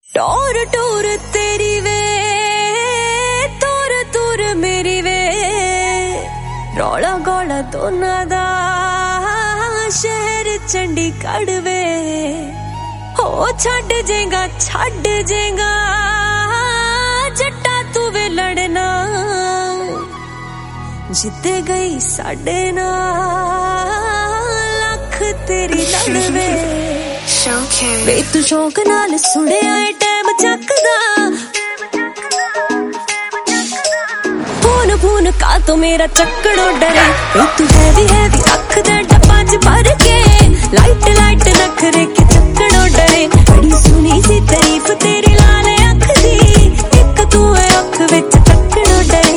टोर टोर तेरी वे तोर तोर मेरी वे रौला गौला दोना दा शहर चंडीगढ़ वे हो छड़ जेगा जट्टा तू वे लड़ना जिते गई साडे नाल लख तेरी लड़वे वे तू शौक नाल सुने आए टाइम चकदा फोन का तो मेरा चक्कड़ो डरे वे तू हैवी अख दे डब्बा च भर के लाइट नखरे के चक्कड़ो डरे बड़ी सुनी सी तारीफ तेरी लाल अख दी एक तू है अख विच चक्कड़ो डरे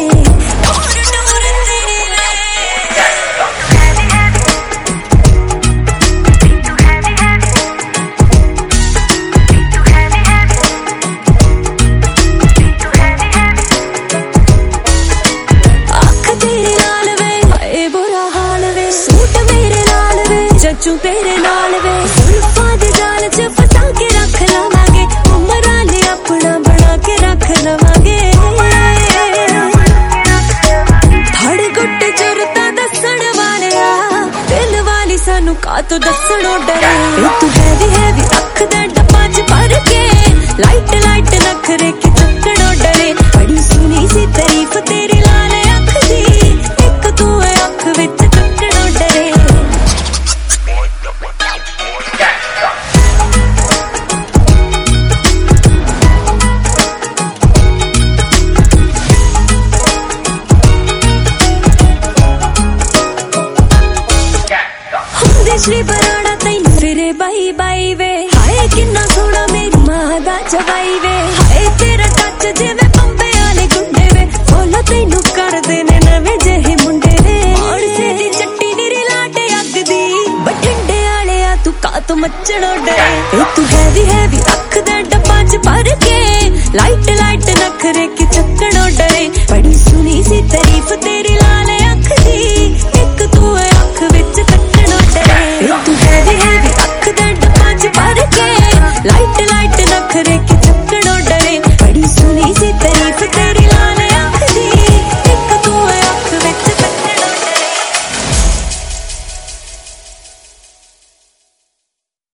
चू तेरे नाल वे जुल्फां दे जाल च फसा के रख लवांगे उमरां ले अपना बना के रख लवांगे धड़ गुट जुरता दसण वालिया दिल वाली सानू का तो दसणों डरे तू हैवी अख दे डब्बा च भर के लाइट नखरे के चक्कड़ों डरे बड़ी सुनी सी तारीफ तेरी लाल अख दी एक तू है अख विच चक्कड़ों डरे श्री बराड़ा तैन फिरे बाई वे हाय किन्ना सोना मेरी मां दा जवाई वे हाय तेरा टच जिवें पंबे वाले गुंडे वे बोलो तैनू कर देने नवे जेहे मुंडे वे और सेदी चट्टी नीरी लाटे अग दी बठिंडे वाले आ तू का तो मचड़ो डरे तू हैवी अख दे डब्बा च भर के लाइट नखरे के चक्कड़